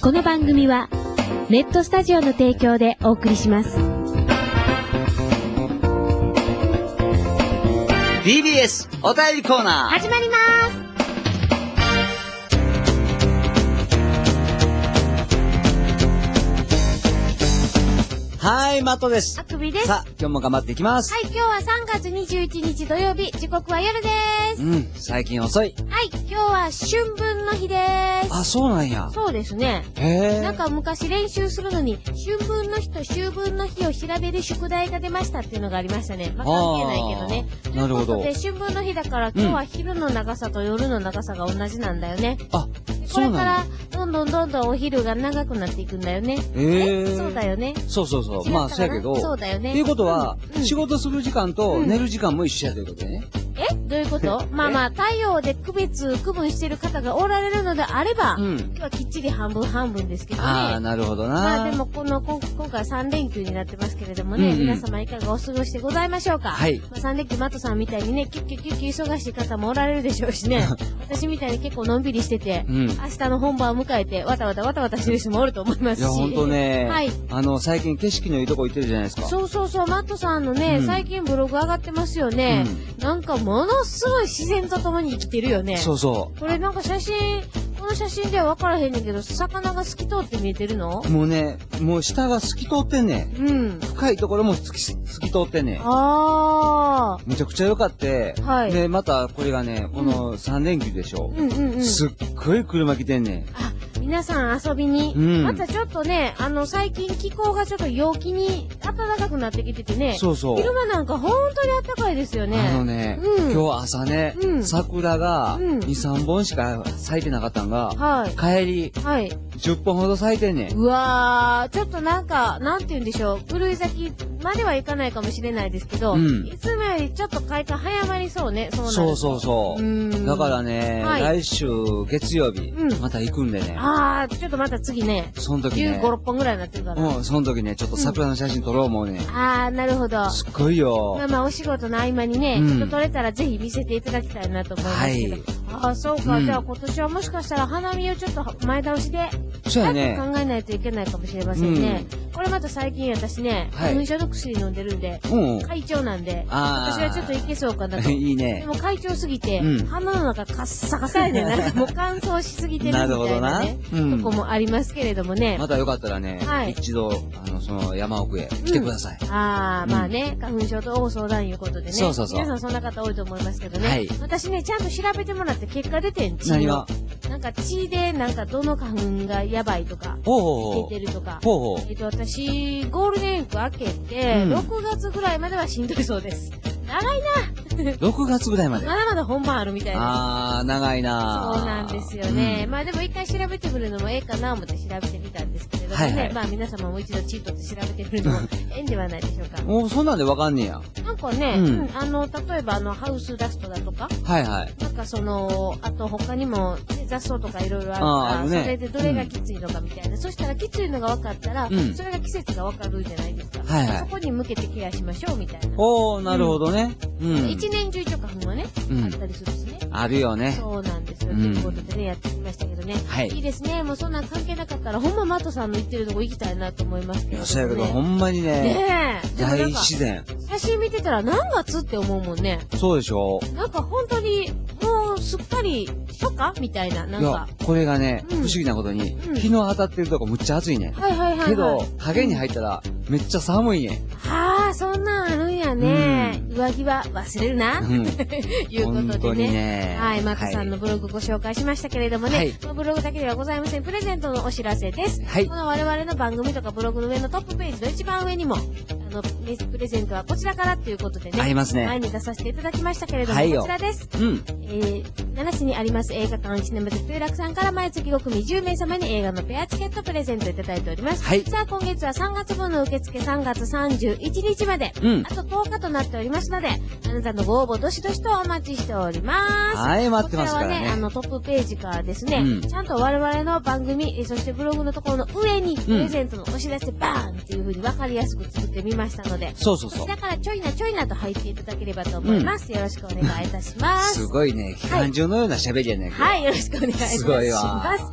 この番組はネットスタジオの提供でお送りします。 DBS お便りコーナー始まります。 はい、マットです。 あくびです。 さあ、今日も頑張っていきます。 はい、今日は3月21日土曜日、時刻は夜です。 最近遅い。 はい、今日は春分の日です。 あ、そうなんや。 そうですね。 へえ。 なんか昔練習するのに、春分の日と秋分の日を調べる宿題が出ましたっていうのがありましたね。まあ、関係ないけどね。 なるほど。 で、春分の日だから今日は昼の長さと夜の長さが同じなんだよね。 あ、 これからどんどんお昼が長くなっていくんだよね。そうだよね。 そう。まあ、そうやけど。 そうだよね。 っていうことは、仕事する時間と寝る時間も一緒やということでね。 どういうこと？まあ、太陽で区分してる方がおられるのであれば、今日はきっちり半分ですけどね。 ああ、なるほどな。 まあでも今回3連休になってますけれどもね、皆様いかがお過ごしでございましょうか？はい。まあ、3連休マットさんみたいにね、キュッキュ忙しい方もおられるでしょうしね。私みたいに結構のんびりしてて、明日の本番を迎えて、わたわたしてる人もおると思いますし。いや、 ほんとね。 はい。 最近景色のいいとこ行ってるじゃないですか。 そう、マットさんのね、最近ブログ上がってますよね。なんかものすごい自然と共に生きてるよね。そう。これなんかこの写真では分からへんねんけど、魚が透き通って見えてるの？ もう下が透き通ってんねん。深いところも透き通ってんねん。めちゃくちゃ良かって、はい。で、またこれがね、この3連休でしょ。すっごい車来てんねん。 皆さん遊びに。またちょっとね、最近気候がちょっと陽気に暖かくなってきててね。そう。昼間なんか本当に暖かいですよね。今日朝ね、桜が2、3本しか咲いてなかったんが、帰り、10本ほど咲いてんねん。うわー、ちょっとなんて言うんでしょう。狂い咲きまではいかないかもしれないですけど、いつもよりちょっと開花早まりそうね。そう。だからね、来週月曜日、また行くんでね。ちょっとまた次ね。その時ね。15、6本ぐらいになってるから。その時ね、ちょっと桜の写真撮ろう思うね。なるほど。すっごいよ。まあお仕事の合間にね、ちょっと撮れたらぜひ見せていただきたいなと思いますけど。そうか。じゃあ今年はもしかしたら花見をちょっと前倒しで、そうやね。考えないといけないかもしれませんね。これまた最近私ね、花粉症の薬飲んでるんで、会長なんで、私はちょっといけそうかなと。いいね。でも会長すぎて、鼻の中カッサカサやね。なんかもう乾燥しすぎてるみたいなね。とこもありますけれどもね。またよかったらね、一度、その山奥へ来てください。まあね、花粉症と大相談いうことでね。そう。皆さんそんな方多いと思いますけどね。私ね、ちゃんと調べてもらって結果出てん、血の。なんか血で、どの花粉がやばいとか、出てるとか。私、ゴールデンウィーク明けて、6月ぐらいまではしんどいそうです。長いな6月ぐらいまで。まだまだ本番あるみたいな。長いなそうなんですよね。まあでも一回調べてみるのもええかな思って調べてみたんですけれどもね。まあ皆様もう一度チートって調べてみるのもええんではないでしょうか。もうそんなんでわかんねや。なんかね、例えばハウスダストだとか。なんかあと他にも雑草とかいろいろあるから、それでどれがきついのかみたいな。そしたらきついのが分かったら、それが季節が分かるじゃないですか。そこに向けてケアしましょうみたいな。なるほどね。一年中花粉はね、あったりするしね。あるよね。そうなんですよ。ということでね、やってきましたけどね。いいですね。もうそんなん関係なかったら、ほんまマットさんの言ってるとこ行きたいなと思いますけど。そうやけど、ほんまにね。大自然。写真見てたら何月って思うもんね。そうでしょ。なんか本当に、もうすっかり初夏みたいな、なんか。これがね、不思議なことに、日の当たってるとこむっちゃ暑いね。けど、影に入ったらめっちゃ寒いね。そんなんあるんやね。上着は忘れるな。いうことでね。マットさんのブログご紹介しましたけれどもね。ブログだけではございません。プレゼントのお知らせです。この我々の番組とかブログの上のトップページの一番上にも、プレゼントはこちらからということでね。ありますね。前に出させていただきましたけれども、こちらです。奈良市にあります映画館シネマズプ楽さんから毎月5組10名様に映画のペアチケットプレゼントいただいております。さあ、今月は3月分の受付3月31日まで、あと10日となっておりますので、あなたのご応募どしどしとお待ちしております。待ってますからね。こちらはね、トップページからですね、ちゃんと我々の番組、そしてブログのところの上に、プレゼントのお知らせバーンっていう風に分かりやすく作ってみましたので、こちらからちょいなと入っていただければと思います。よろしくお願いいたします。すごいね、機関銃のような喋りやねんけど。よろしくお願いいたします。ちょい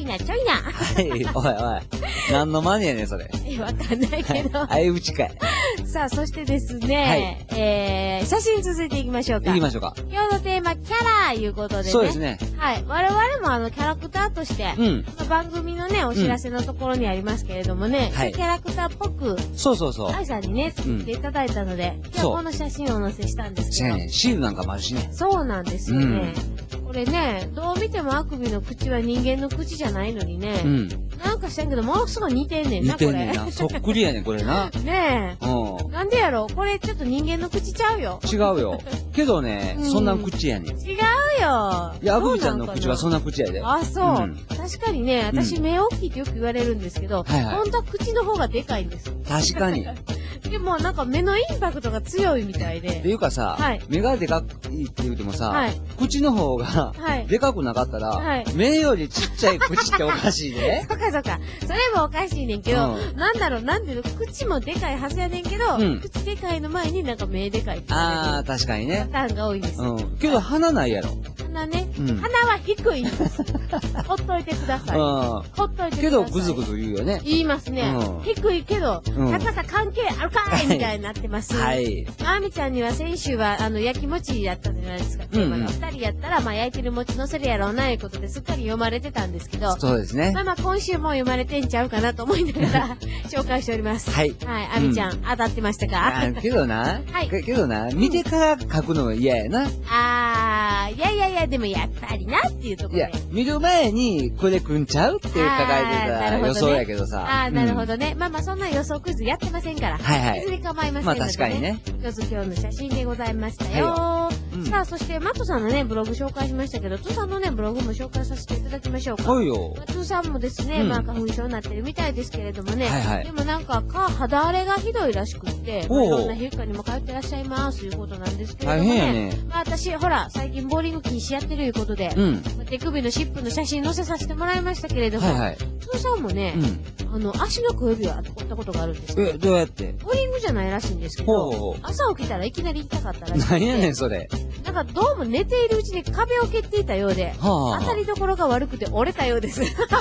な、ちょいな。 はい、おいおい。何のマネやねん、それ。 わかんないけど。 相打ちかい。 さあ、そしてですね、写真続いていきましょうか。 行きましょうか。 今日のテーマ、キャラいうことでね。 そうですね。 はい。我々もキャラクターとして、番組のね、お知らせのところにありますけれどもね、キャラクターっぽく、愛さんにね、作っていただいたので、今日この写真をお載せしたんですけど。 シールなんかもあるしね。 そうなんですよね。これね、どう見てもあくびの口は人間の口じゃないのにね、なんかしたんけど、ものすごい似てんねんな、これ。似てんねんな。 そっくりやねん、これな。 ねえ。なんでやろこれちょっと人間の口ちゃうよ。 違うよ。けどね、そんな口やねん。 違うよ。 いや、あくびちゃんの口はそんな口やで。 あ、そう。確かにね、私目大きいってよく言われるんですけど、本当は口の方がでかいんです。 確かに。 でもなんか目のインパクトが強いみたいで。 っていうかさ、目がでかいって言うてもさ、口の方がでかくなかったら、目よりちっちゃい口っておかしいね。 そうかそうか。それもおかしいねんけど、なんだろう、なんていうの、口もでかいはずやねんけど、口でかいの前になんか目でかいって。 ああ、確かにね。 パターンが多いんです。 けど鼻ないやろ。 鼻ね。鼻は低いんです。ほっといてください。ほっといてください。 けどぐずぐず言うよね。 言いますね。低いけど、高さ関係あるかいみたいになってます。はい。あみちゃんには先週は、焼き餅やったじゃないですか。テーマが2人やったら、焼いてる餅乗せるやろうな、いうことですっかり読まれてたんですけど。 そうですね。 今週も読まれてんちゃうかなと思いながら、紹介しております。はい。はい。あみちゃん、当たってましたか？ けどな。はい。けどな、見てから書くのが嫌やな。 いや、でもやっぱりなっていうところで。いや、 見る前に、これくんちゃうって書かれてた予想やけどさ。 なるほどね。そんな予想クイズやってませんから。はいはい。別に構いませんので。 確かにね。 今日の写真でございましたよ。さあ、そして、マットさんのね、ブログ紹介しましたけど、トゥーさんのね、ブログも紹介させていただきましょうか。 はいよ。 トゥーさんもですね、花粉症になってるみたいですけれどもね。でもなんか、肌荒れがひどいらしくって、いろんな皮膚科にも通ってらっしゃいますということなんですけれどもね。私、ほら、最近ボーリング禁止やってるいうことで、手首の湿布の写真載せさせてもらいましたけれども、トゥーさんもね、足の小指を折ったことがあるんですけど。 どうやって？ ボーリングじゃないらしいんですけど、朝起きたらいきなり痛かったらしくて。 何やねん、それ。 なんかどうも寝ているうちに壁を蹴っていたようで、当たりどころが悪くて折れたようです。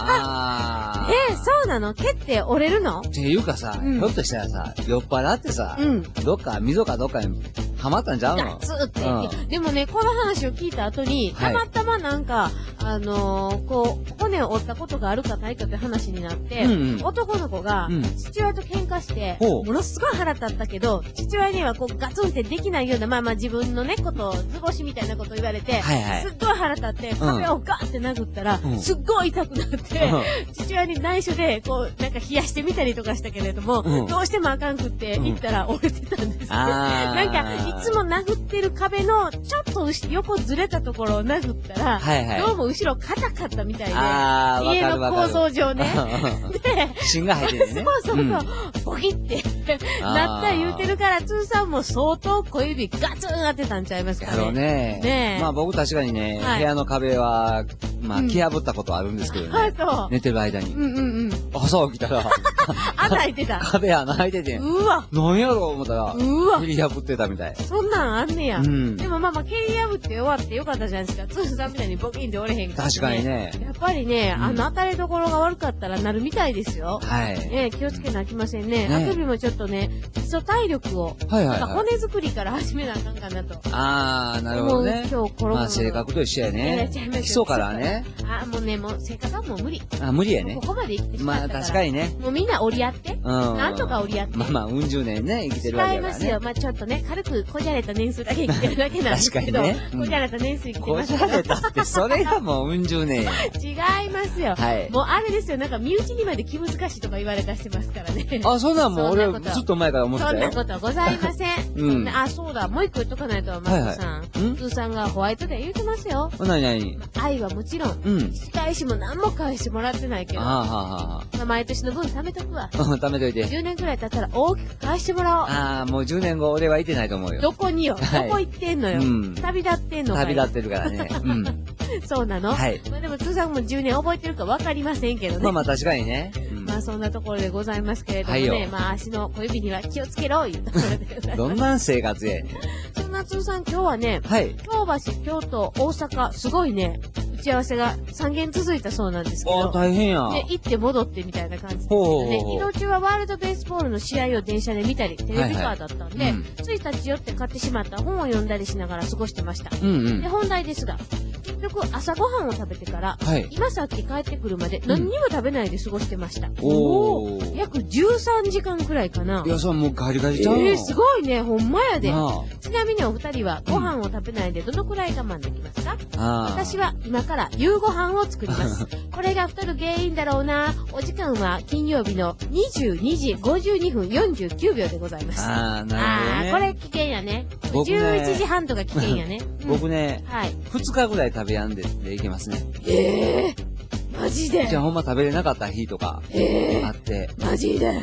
そうなの？蹴って折れるの？ っていうかさ、ひょっとしたらさ、酔っ払ってさ、どっか、溝かどっかにハマったんちゃうの？ ガツって。でもね、この話を聞いた後に、たまたまなんか、骨を折ったことがあるかないかって話になって、男の子が、父親と喧嘩して、ものすごい腹立ったけど、父親にはガツンってできないような、自分のね、ことを、図星みたいなこと言われて、すっごい腹立って、壁をガーって殴ったら、すっごい痛くなって、父親に内緒で、なんか冷やしてみたりとかしたけれども、どうしてもあかんくって、行ったら折れてたんですって。なんか、いつも殴ってる壁の、ちょっと横ずれたところを殴ったら、どうも後ろ硬かったみたいで、家の構造上ね。 で、芯が入ってるね。 そう、ボキってなった言うてるから、つーさんも相当小指ガツン当てたんちゃいますかね。 ね。僕確かにね、部屋の壁は、蹴破ったことあるんですけどね。寝てる間に。朝起きたら、 穴開いてた。 壁穴開いてて。 うわ。 何やろう思ったら、蹴り破ってたみたい。 そんなんあんねや。でも蹴り破って終わってよかったじゃないですか。つーさんみたいにボキンって折れへんから。 確かにね。 やっぱりね、当たりどころが悪かったらなるみたいですよ。はい。ね、気をつけなきませんね。あくびもちょっとね、基礎体力を、骨作りから始めなあかんかなと。 なるほどね。 今日転ぶ。 性格と一緒やね。基礎からね。 もう性格はもう無理。 無理やね。 ここまで生きてしまったから。 確かにね。 もうみんな折り合って。なんとか折り合って。 うん十年ね、生きてるわけだからね。 違いますよ。ちょっとね、軽くこじゃれた年数だけ生きてるだけなんですけど。確かにね。こじゃれた年数生きてますから。 こじゃれたって、それがもううん十年や。 違いますよ。はい。もうあれですよ、なんか身内にまで気難しいとか言われたしてますからね。 そんなんもう俺、ずっと前から思ってたよ。 そんなことはございません。そうだ、もう一個言っとかないと、マットさん。ツーさんがホワイトで言うてますよ。 何愛はもちろん、仕返しも何も返してもらってないけど、毎年の分貯めとくわ。 貯めといて。 10年くらい経ったら大きく返してもらおう。 もう10年後俺はいてないと思うよ。 どこによ。どこ行ってんのよ。旅立ってんのか旅立ってるからね。 そうなの？はい。でも、つーさんも10年覚えてるか分かりませんけどね。 確かにね。 そんなところでございますけれどもね。足の小指には気をつけろ、いうところでございます。 どんな生活やねん。 そんなつーさん今日はね、京橋、京都、大阪、すごいね、打ち合わせが3件続いたそうなんですけど。 大変や。 で、行って戻ってみたいな感じですけどね。移動中はワールドベースボールの試合を電車で見たり、テレビカーだったんで、つい立ち寄って買ってしまった本を読んだりしながら過ごしてました。で、本題ですが、結局朝ごはんを食べてから、今さっき帰ってくるまで何にも食べないで過ごしてました。約13時間くらいかな。 いや、それもうガリガリちゃうすごいね、ほんまやで。ちなみにお二人はご飯を食べないでどのくらい我慢できますか？私は今から夕ご飯を作ります。これが太る原因だろうな。お時間は金曜日の22時52分49秒でございます。 なるほどね。 これ危険やね。11時半とか危険やね。 僕ね、2日ぐらい食べやんでいけますね。 マジで？ じゃあほんま食べれなかった日とかあって。 マジで？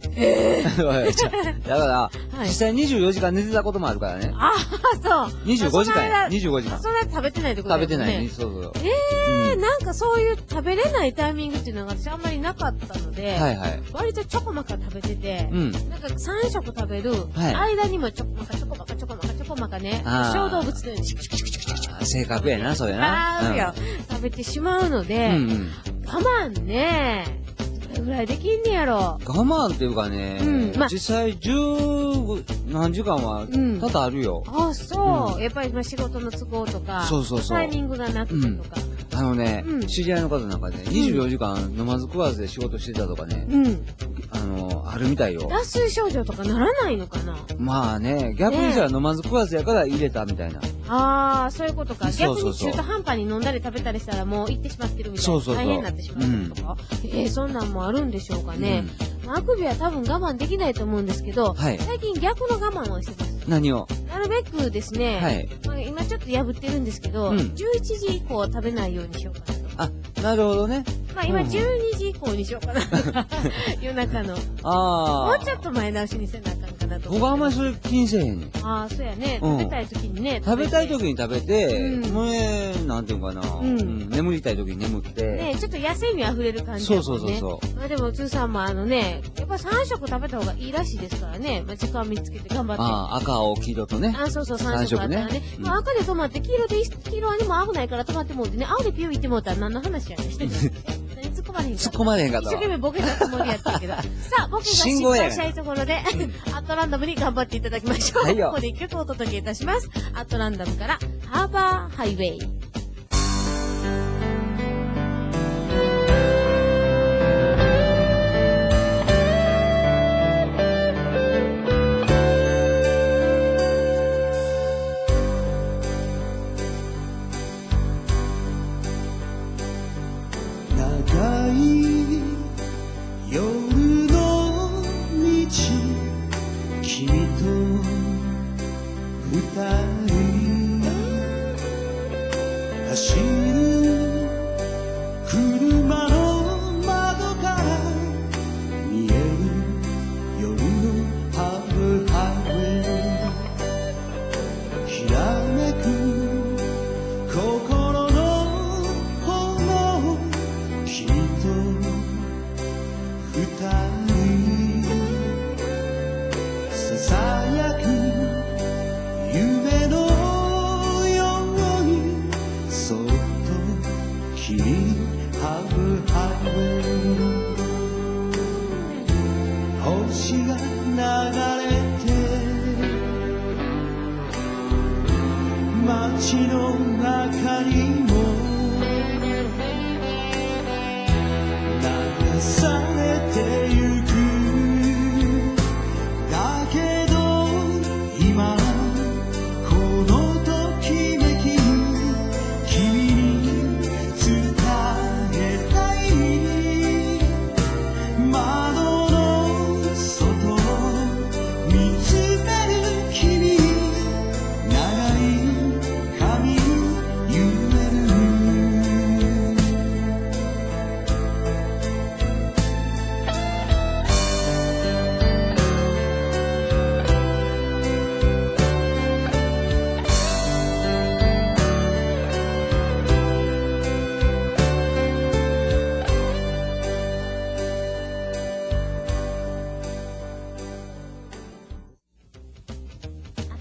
だから、実際24時間寝てたこともあるからね。 そう。 25時間や。25時間。 そんな食べてないってことだよね。 食べてない。そう。 なんかそういう食べれないタイミングっていうのが私あんまりなかったので、割とちょこまか食べてて、なんか3食食べる間にもちょこまかね、小動物のように性格やな、それな。 食べてしまうので、我慢ね、どれぐらいできんねやろ。 我慢っていうかね、実際何時間は多々あるよ。 そう。やっぱり仕事の都合とか、タイミングがなくてとか。 知り合いの方なんかね、24時間飲まず食わずで仕事してたとかね、あるみたいよ。 脱水症状とかならないのかな？ まあね、逆にじゃあ飲まず食わずやから入れたみたいな。 そういうことか。逆に中途半端に飲んだり食べたりしたらもう行ってしまってるみたいな。大変になってしまうとか。そんなんもあるんでしょうかね。あくびは多分我慢できないと思うんですけど、最近逆の我慢をしてます。 何を？ なるべくですね、今ちょっと破ってるんですけど、11時以降食べないようにしようかなと。 なるほどね。 今12時以降にしようかな。夜中の。もうちょっと前倒しにせなあかんかなと。 僕はあんまりそれ気にせえへんねん。 そうやね。食べたい時にね。 食べたい時に食べて、なんていうかな。眠りたい時に眠って。 ね、ちょっと野生味あふれる感じだもんね。そう。でも、つーさんもやっぱ3食食べた方がいいらしいですからね。時間見つけて頑張って。 赤、青、黄色とね。 そう、3食あったらね。赤で止まって、黄色はね、もう危ないから止まってもうてね、青でピュー行ってもうたら何の話やねんしてるの。突っ込まれへんかった。一生懸命ボケたつもりやったけど。さあ、ボケが失敗したいところで、アットランダムに頑張っていただきましょう。ここで一曲お届けいたします。アットランダムから、ハーバーハイウェイ。 夢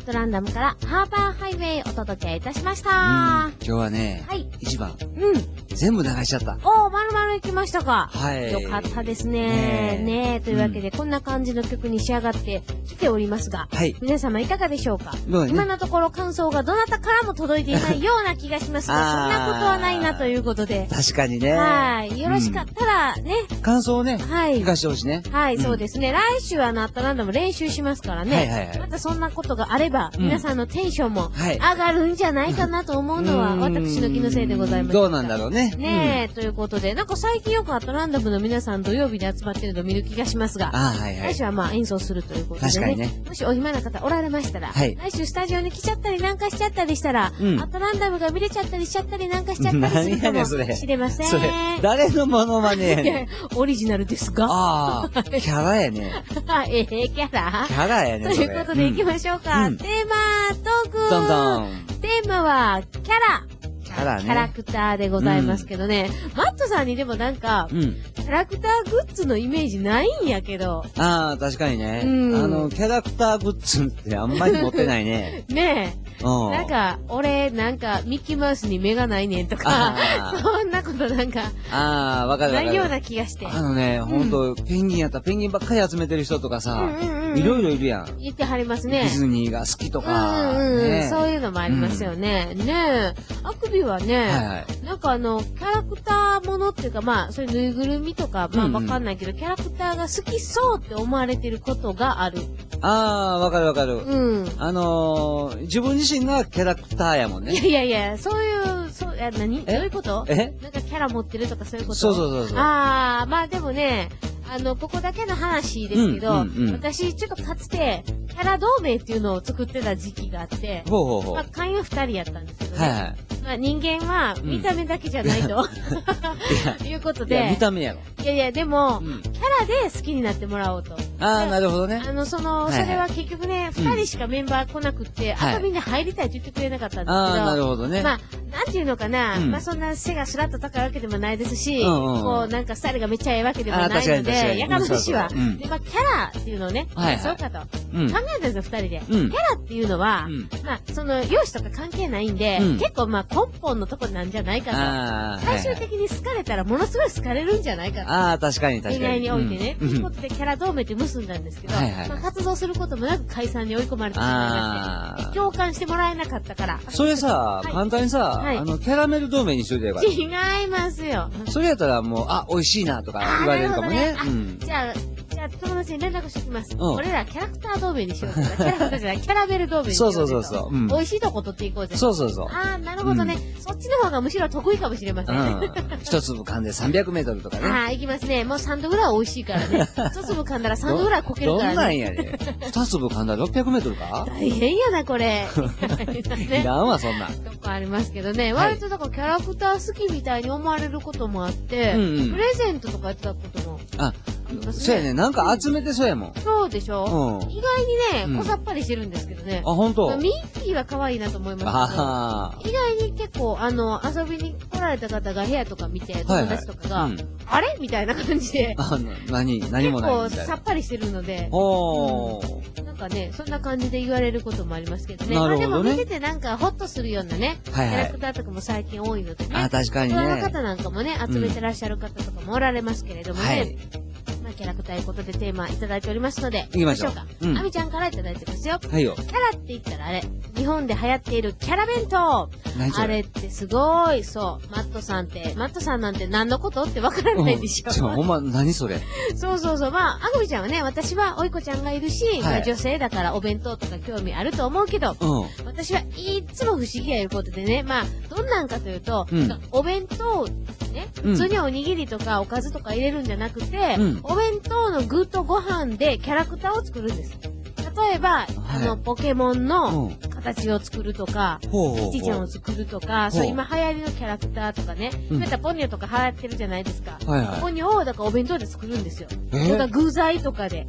ットランダムからハーバーハイウェイお届けいたしました。 今日はね、はい。1番。全部流しちゃった。 丸々行きましたか。はい。よかったですね。ねえ、というわけで、こんな感じの曲に仕上がってきておりますが、はい。皆様いかがでしょうか。今のところ感想がどなたからも届いていないような気がしますが、そんなことはないなということで。 確かにね。 はい。よろしかったらね。 感想をね、はい。聞かしてほしいね。 はい、そうですね。来週はアットランダム練習しますからね。はいはいはい。またそんなことがあれば、皆さんのテンションも上がるんじゃないかなと思うのは、私の気のせいでございます。 どうなんだろうね。 ねえ、ということで、なんか最近よくアットランダムの皆さん土曜日で集まってるのを見る気がしますが、はいはい。来週はまあ演奏するということでね。確かにね。もしお暇な方おられましたら、はい。来週スタジオに来ちゃったりなんかしちゃったりしたら、アットランダムが見れちゃったりしちゃったりなんかしちゃったりするかもしれません。それ、 誰のモノマネやねん。オリジナルですが。 ああ、キャラやね。 キャラキャラやね。 ということで行きましょうか。テーマトーク。どんどん。テーマは、キャラ。キャラクターでございますけどね。マットさんにでもなんか、キャラクターグッズのイメージないんやけど。 ああ、確かにね。キャラクターグッズってあんまり持ってないね。 ねえ。なんか、俺、なんか、ミッキーマウスに目がないねんとか、そんなことなんか、 わかる。 ないような気がして。 ほんと、ペンギンやったらペンギンばっかり集めてる人とかさ、いろいろいるやん。 言ってはりますね。 ディズニーが好きとか。 そういうのもありますよね。ねえ。あくびはね、なんかキャラクターものっていうか、まあ、そういうぬいぐるみとか、まあわかんないけど、キャラクターが好きそうって思われてることがある。 わかるわかる。自分自身がキャラクターやもんね。 いや、そういう、何どういうことなんかキャラ持ってるとかそういうことそう。 まあでもね、ここだけの話ですけど、私、ちょっとかつて、キャラ同盟っていうのを作ってた時期があって、まあ、会員二人やったんですけどね。まあ、人間は、見た目だけじゃないと、いうことで。 見た目やろ。 いや、でも、キャラで好きになってもらおうと。 なるほどね。 それは結局ね、二人しかメンバー来なくって、あとみんな入りたいって言ってくれなかったんですけど。 なるほどね。 まあ、なんていうのかな、まあそんな背がスラッと高いわけでもないですし、こう、なんかスタイルがめっちゃええわけでもないので、やかましいわ。で、まあ、キャラっていうのをね、そうかと。考えたんですよ、二人で。キャラっていうのは、まあ、容姿とか関係ないんで、結構まあ根本のところなんじゃないかと。最終的に好かれたらものすごい好かれるんじゃないかと。 確かに。 恋愛においてね。ということでキャラ同盟って結んだんですけど、まあ活動することもなく解散に追い込まれてしまいまして、共感してもらえなかったから。 それさ、簡単にさ、キャラメル同盟にしといてよかった。 違いますよ。 それやったらもう、美味しいなとか言われるかもね。 じゃあ友達に連絡しておきます。俺らキャラクター同盟にしようかな。キャラクターじゃない、キャラメル同盟にしようかな。そう。美味しいとこ取っていこうぜ。 そう。 なるほどね。そっちの方がむしろ得意かもしれません。 一粒噛んで300メートルとかね。 いきますね。もう3度ぐらい美味しいからね。一粒噛んだら3度ぐらいこけるからね。 どんなんやね。二粒噛んだら600メートルか大変やな、これ。 いらんわ、そんな。とこありますけどね。割とだからキャラクター好きみたいに思われることもあって、プレゼントとかやってたことも。 そうやね。なんか集めてそうやもん。 そうでしょ意外にね、小さっぱりしてるんですけどね。 ほんとミッキーは可愛いなと思いますけど、意外に結構、遊びに来られた方が部屋とか見て、友達とかが、あれみたいな感じで。 何もない。 結構さっぱりしてるので。なんかね、そんな感じで言われることもありますけどね。まあでも見ててなんかホッとするようなね、キャラクターとかも最近多いのでね。 確かにね。 そういう方なんかもね、集めてらっしゃる方とかもおられますけれどもね。まあキャラクターということでテーマいただいておりますので、 行きましょうか。 あみちゃんからいただいてますよ。 はいよ。 キャラって言ったらあれ、日本で流行っているキャラ弁当。あれってすごい、そう。マットさんなんて何のことってわからないでしょ。 ほんま、何それ。 そう。まあ、あぐみちゃんはね、私はおいこちゃんがいるし、まあ女性だからお弁当とか興味あると思うけど、私はいつも不思議やいうことでね、まあ、どんなんかというと、お弁当ね、普通におにぎりとかおかずとか入れるんじゃなくて、お弁当の具とご飯でキャラクターを作るんです。例えば、ポケモンの形を作るとか、キチちゃんを作るとか、そう今流行りのキャラクターとかね、またポニョとか流行ってるじゃないですか。ポニョをだからお弁当で作るんですよ。とか具材とかで。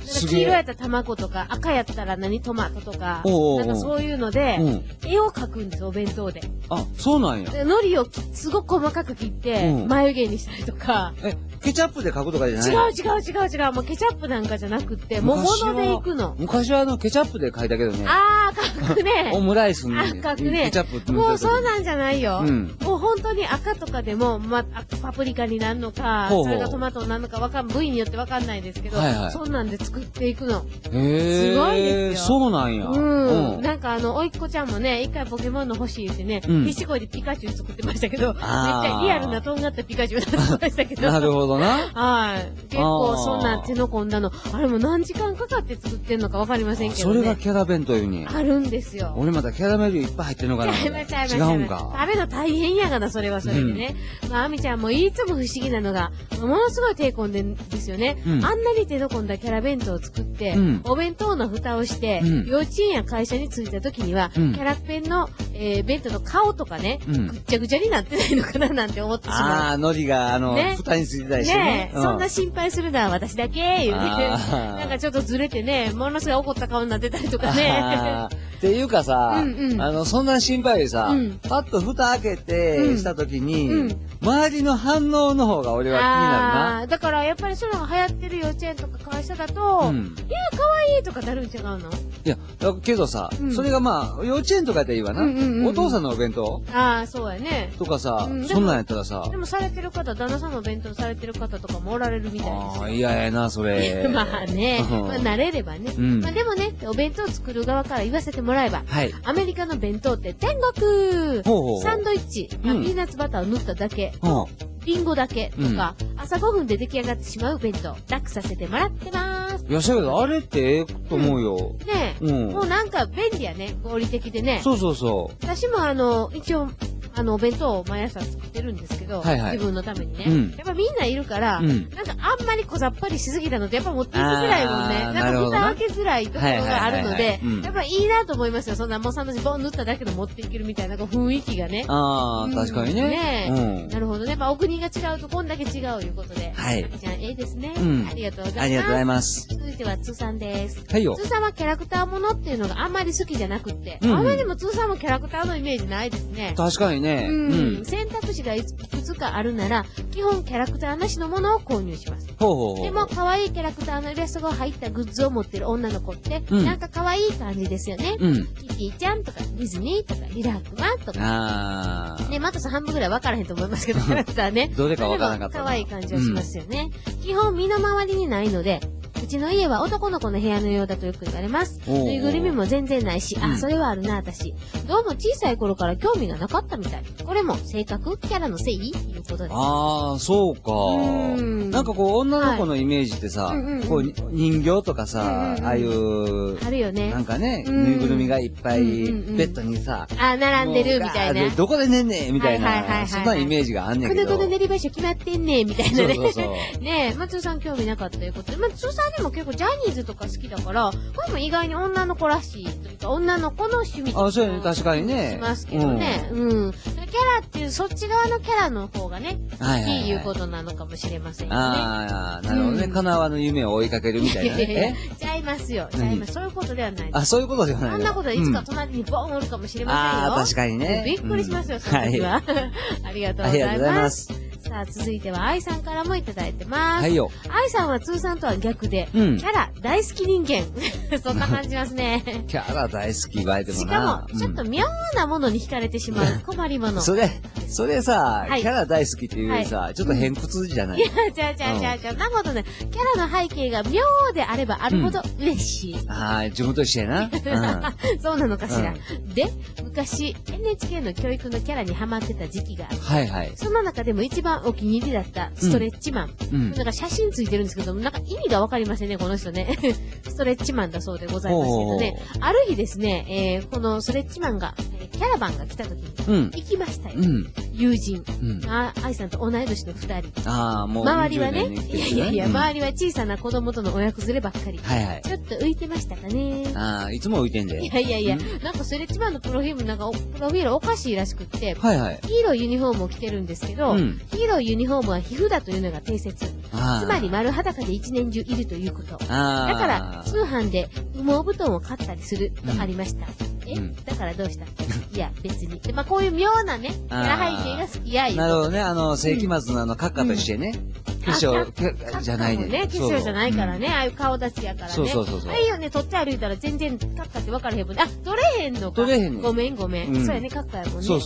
黄色やったら卵とか、赤やったらトマトとか、なんかそういうので、絵を描くんですよ、お弁当で。 あ、そうなんや。 海苔をすごく細かく切って、眉毛にしたりとか。 ケチャップで描くとかじゃない？ 違う。もうケチャップなんかじゃなくて、もう物でいくの。 昔はケチャップで描いたけどね。 あー、描くね。 オムライスに。 描くね。 ケチャップってもうそうなんじゃないよ。もう本当に赤とかでも、パプリカになるのか、それがトマトになるのか部位によってわかんないですけど、そんなんで作っていくの。すごいですよ。 そうなんや。 なんかおいっ子ちゃんもね、一回ポケモンの欲しいってね、必死こいでピカチュウ作ってましたけど、めっちゃリアルなとんがったピカチュウになってましたけど。 なるほどな。 はい。結構そんな手の込んだの、あれも何時間かかって作ってんのかわかりませんけどね。 それがキャラ弁というに。 あるんですよ。 俺またキャラメルいっぱい入ってるのかな。違うんか。 食べるの大変やがな、それはそれでね。あみちゃんもいつも不思議なのが、ものすごい手込んでんですよね。あんなに手の込んだキャラ弁当を作って、お弁当の蓋をして、幼稚園や会社に着いた時には、キャラペンの、弁当の顔とかね、ぐっちゃぐちゃになってないのかななんて思ってしまう。 ああ、海苔が、蓋についてたりしてね。 そんな心配するのは私だけ、言うて。なんかちょっとずれてね、ものすごい怒った顔になってたりとかね。 っていうかさ、そんな心配でさ、パッと蓋開けて、した時に、周りの反応の方が俺は気になるな。 だからやっぱりそういうのが流行ってる幼稚園とか会社だと、いや、可愛いとかなるん違うの？ いや、けどさ、それが幼稚園とかでいいわな。お父さんのお弁当？ ああ、そうやね。 とかさ、そんなんやったらさ。 でもされてる方、旦那さんのお弁当されてる方とかもおられるみたいです。 ああ、嫌やな、それ。 まあね、慣れればね。まあでもね、お弁当作る側から言わせてもらえば、アメリカの弁当って天国！サンドイッチ、ピーナッツバターを塗っただけ。リンゴだけとか、朝5分で出来上がってしまう弁当、楽させてもらってまーす。 いや、そうやけど、あれってええと思うよ。 ねえ。もうなんか便利やね、合理的でね。 そうそうそう。 私も一応、お弁当を毎朝作ってるんですけど、自分のためにね。やっぱみんないるから、なんかあんまり小ざっぱりしすぎたので、やっぱ持っていきづらいもんね。なんか蓋開けづらいところがあるので、やっぱいいなと思いますよ。そんなもうサンドイッチボン塗っただけで持っていけるみたいな雰囲気がね。 ああ、確かにね。 なるほどね。やっぱお国が違うとこんだけ違ういうことで。はい。じゃあ、ええですね。ありがとうございます。 ありがとうございます。 続いては、通さんです。 はいよ。 通さんはキャラクターものっていうのがあんまり好きじゃなくって、あまりにも通さんもキャラクターのイメージないですね。 確かにね。 選択肢がいくつかあるなら、基本キャラクターなしのものを購入します。でも、可愛いキャラクターのイラストが入ったグッズを持ってる女の子って、なんか可愛い感じですよね。キティちゃんとか、ディズニーとか、リラックマンとか。ね、マトさん半分ぐらい分からへんと思いますけど、キャラクターね。 どれか分からなかった。 可愛い感じはしますよね。基本、身の回りにないので、うちの家は男の子の部屋のようだとよく言われます。ぬいぐるみも全然ないし、それはあるな、私。どうも小さい頃から興味がなかったみたい。これも性格、キャラのせいということです。 ああ、そうか。なんか女の子のイメージってさ、人形とかさ、ああいう、 あるよね。 なんかね、ぬいぐるみがいっぱい、ベッドにさ、 並んでるみたいな。 どこで寝んねんみたいな、そんなイメージがあんねんけど。 この寝る場所決まってんねんみたいなね。ねえ、松尾さん興味なかったということで、松尾さんでも結構ジャニーズとか好きだから、これも意外に女の子らしいというか、女の子の趣味とか。 そうやね、確かにね。 しますけどね。キャラっていう、そっち側のキャラの方がね、いいいうことなのかもしれませんよね。 ああ、なるほどね。叶わぬ夢を追いかけるみたいなね。 ちゃいますよ。ちゃいます。そういうことではない。 そういうことではない。 あんなことはいつか隣にボーンおるかもしれませんよ。 確かにね。 びっくりしますよ、その時は。ありがとうございます。さあ、続いては、愛さんからもいただいてます。 はいよ。 愛さんは通さんとは逆で、キャラ大好き人間。そんな感じますね。 キャラ大好き言われてもな。 しかも、ちょっと妙なものに惹かれてしまう困りもの。 それさ、キャラ大好きっていうよりさ、ちょっと偏屈じゃない？いや、ちゃう。なことね、キャラの背景が妙であればあるほど嬉しい。 自分と一緒やな。 そうなのかしら。で、昔、NHK の教育のキャラにハマってた時期があって、その中でも一番お気に入りだったストレッチマン。なんか写真ついてるんですけど、なんか意味がわかりませんね、この人ね。スストレッチマンだそうでございますけどね。ある日ですね、このストレッチマンが、キャラバンが来た時に、行きましたよ。友人。愛さんと同い年の二人。 もう。 周りはね、いやいや、周りは小さな子供との親子連ればっかり。ちょっと浮いてましたかね。 いつも浮いてんで。 いや、なんかストレッチマンのプロフィールおかしいらしくって、ヒーローユニフォームを着てるんですけど、ヒーローユニフォームは皮膚だというのが定説。つまり丸裸で一年中いるということ。だから、通販で羽毛布団を買ったりするとありました。だからどうしたいや、別に。で、こういう妙なね、キャラ背景が好きや、 なるほどね。世紀末の閣下としてね。化粧じゃないね。 化粧じゃないからね。ああいう顔出しやからね。 そう。 ああいうよね、取って歩いたら全然閣下って分からへんもんね。取れへんのか。 取れへんの。 ごめん。そうやね、閣下やもんね。 そう。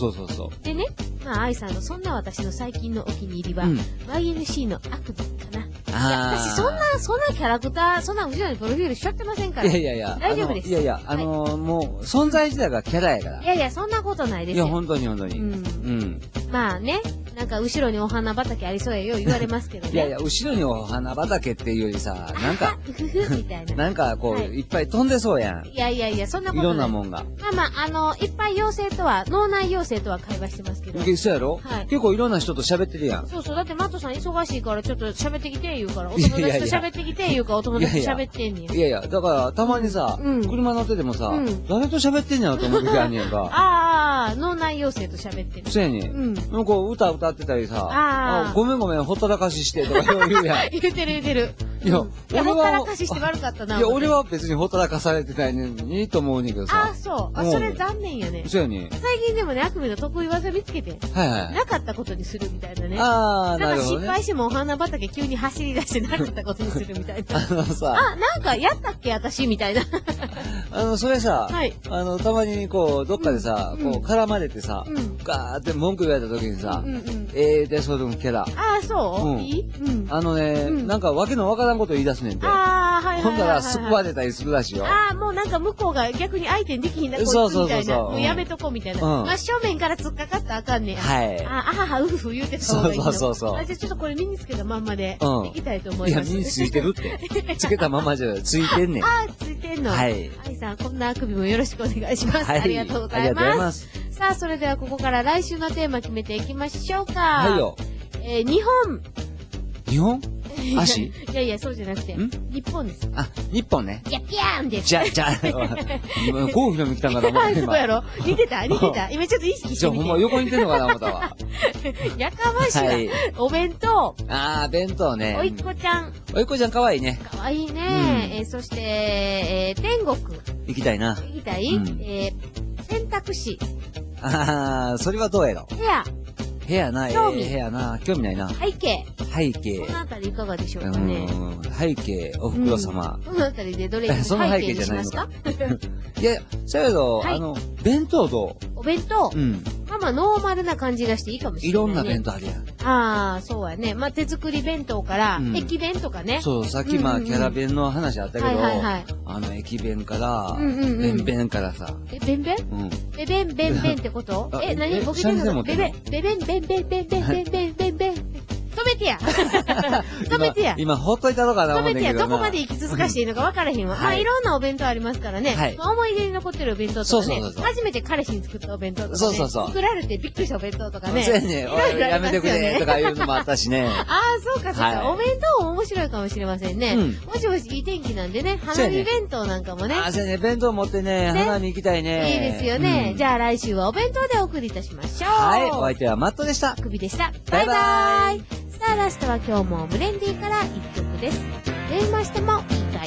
でね、愛さんのそんな私の最近のお気に入りは、YNC のアクビかな。私そんなキャラクター、そんな後ろにプロフィールしちゃってませんから。 いや。 大丈夫です。 いや、もう、存在自体がキャラやから。 いや、そんなことないですよ。 いや、本当に。 まあね、なんか後ろにお花畑ありそうやよ、言われますけどね。 いや、後ろにお花畑っていうよりさ、なんか、 みたいな。 なんかこう、いっぱい飛んでそうやん。 いや、そんなことない。 いろんなもんが。 いっぱい妖精とは、脳内妖精とは会話してますけど。 そうやろ結構いろんな人と喋ってるやん。 そう、だってマットさん忙しいからちょっと喋ってきて言うから、お友達と喋ってきて言うからお友達と喋ってんねん。 いや、だからたまにさ、車乗っててもさ、誰と喋ってんやろと思う時あんねんか。 脳内妖精と喋ってる。 そうやねん。なんか歌ってたりさ、ごめん、ほったらかししてとか言うやん。 言ってる。いや、ほったらかしして悪かったな。 いや、俺は別にほったらかされてないのにと思うねんけどさ。 そう。それ残念やね。 そうやね。 最近でもね、アクビの得意技見つけて、なかったことにするみたいなね。 なるほど。 失敗してもお花畑急に走り出してなかったことにするみたいな。 さ。 なんかやったっけ私みたいな。 それさ、たまにこう、どっかでさ、こう、絡まれてさ、ガーって文句言われた時にさ、で、そのキャラ。 そういいなんかわけのわからんこと言い出すねんて。今度は救われたりするらしいよ。 もうなんか向こうが逆に相手にできひんな、こいつみたいな。もうやめとこうみたいな。真正面から突っかかったらあかんねん。言うてた方がいいの。 そう。 じゃあちょっとこれ身につけたまんまで、いきたいと思います。 いや、身についてるって。つけたままじゃついてんねん。 ついてんの。愛さん、こんなあくびもよろしくお願いします。ありがとうございます。さあ、それではここから来週のテーマ決めていきましょうか。日本足いや、そうじゃなくて、日本です。 日本ね。 ピャーンです。 じゃあ、ゴーフの見たんかな、 そうやろ似てた今ちょっと意識してみて。 ほんま横に似てんのかな、思ったわ。 やかましいわ。お弁当。 弁当ね。 おいっこちゃん。 おいっこちゃんかわいいね。 かわいいね。そして、天国。 行きたいな。 行きたい選択肢。 それはどうやろ部屋な、 興味興味ないな。 背景。 このあたりいかがでしょうかね。 背景、おふくろ様。 このあたりでどれその背景じゃないのか。いや、そうやけど、弁当どうお弁当ノーマルな感じがしていいかもしれない。 いろんな弁当あるやん。 そうやね。手作り弁当から、駅弁とかね。 そう、さっきキャラ弁の話あったけど、駅弁から、弁弁からさ。 弁弁弁ってこと何僕でも弁止めてや止めてや今ほっといたのかな止めてやどこまで行き続かしていいのか分からへんわ。いろんなお弁当ありますからね。思い出に残ってるお弁当とかね。初めて彼氏に作ったお弁当とかね。作られてびっくりしたお弁当とかね。 そうやね。やめてくれとかいうのもあったしね。 そうか。お弁当も面白いかもしれませんね。もしもしいい天気なんでね、花見弁当なんかもね。 そうやね。弁当持ってね、花見行きたいね。 いいですよね。じゃあ来週はお弁当でお送りいたしましょう。 お相手はマットでした。 首でした。バイバイ。さあラストは今日もブレンディーから一曲です。電話してもいいかい。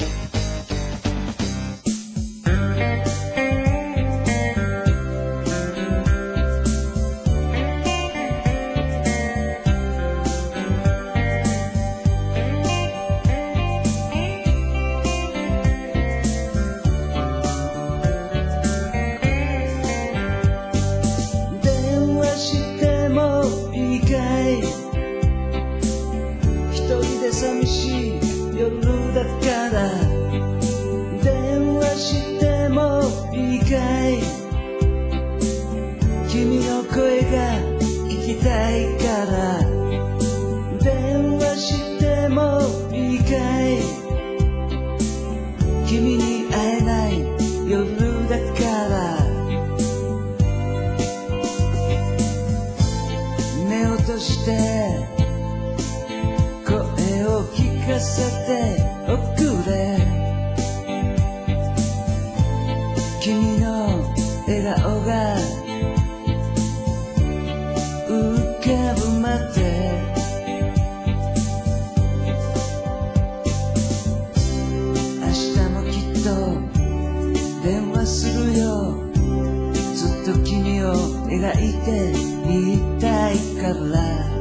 電話してもいいかい。寂しい夜だから君の笑顔が浮かぶまで明日もきっと電話するよずっと君を描いていたいから